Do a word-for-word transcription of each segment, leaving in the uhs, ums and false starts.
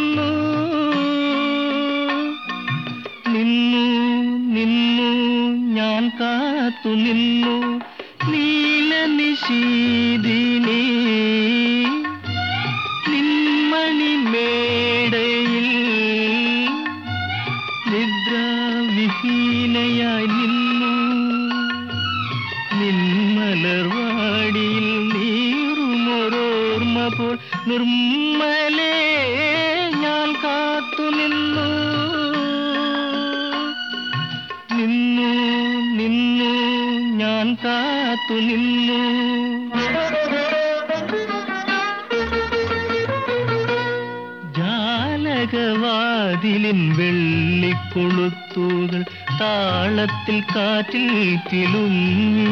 നിന്നു നിന്നു നിന്നു ഞാൻ കാത്തു നിന്നു നീല നിശീദിനി നിന്മണി മേടയിൽ നിദ്രാവിഹീനയായി നിന്നു നിന്മലർവാടിയിൽ നീറുമൊരോർമ്മ പോൽ നിർമ്മലേ ഞാൻ കാത്തു നിന്നു നിന്നു നിന്നു ഞാൻ കാത്തു നിന്നു ജാലകവാതിലിൻ വെള്ളിക്കൊളുത്തുകൾ താളത്തിൽ കാറ്റിൽ കിലുങ്ങി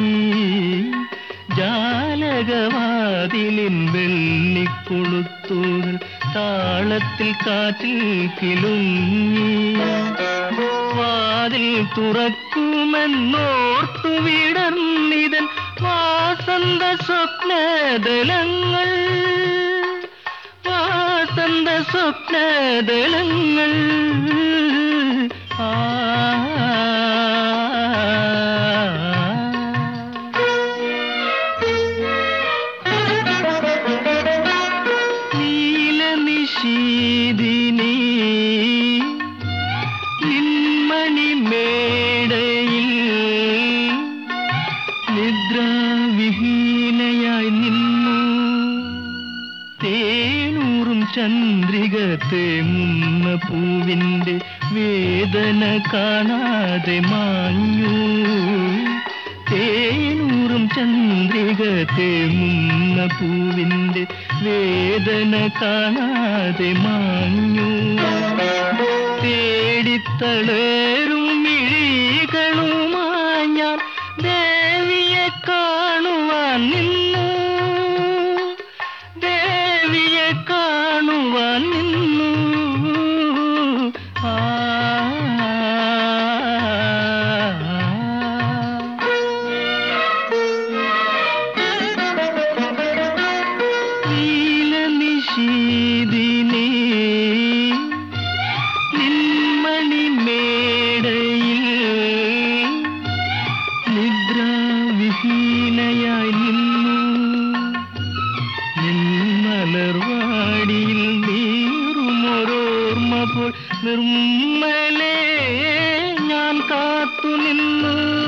ജാലകവാതിലിൻ വെള്ളിക്കൊളുത്തുകൾ താളത്തിൽ കാറ്റിൽ കിലുങ്ങി വാതിൽ തുറക്കുമെന്നോർത്തു വിടർന്നിതൻ വാസന്ത സ്വപ്നദലങ്ങൾ വാസന്ത സ്വപ്നദലങ്ങൾ ആ നീലനിശീദിനി നിന്മണി മേടയിൽ നിദ്രാവിഹീനയായി നിന്നു തേനൂറും ചന്ദ്രിക തേങ്ങുന്ന പൂവിൻ്റെ വേദന കാണാതെ മാഞ്ഞു തേനൂറും ചന്ദ്രിക തേങ്ങുന്ന പൂവിൻ്റെ വേദന കാണാതെ മാഞ്ഞു തേടിത്തളരും മിഴികളുമായി ഞാൻ ദേവിയെ കാണുവാൻ നിന്നു ദേവിയെ കാണുവാൻ നിന്നു ആ നീലനിശീദിനി നിന്മണി മേടയിൽ നിദ്രാവിഹീനയായി നിന്നു നിന്മലർവാടിയിൽ നീറുമൊരോർമ്മ പോൽ നിർമ്മലേ ഞാൻ കാത്തു നിന്നു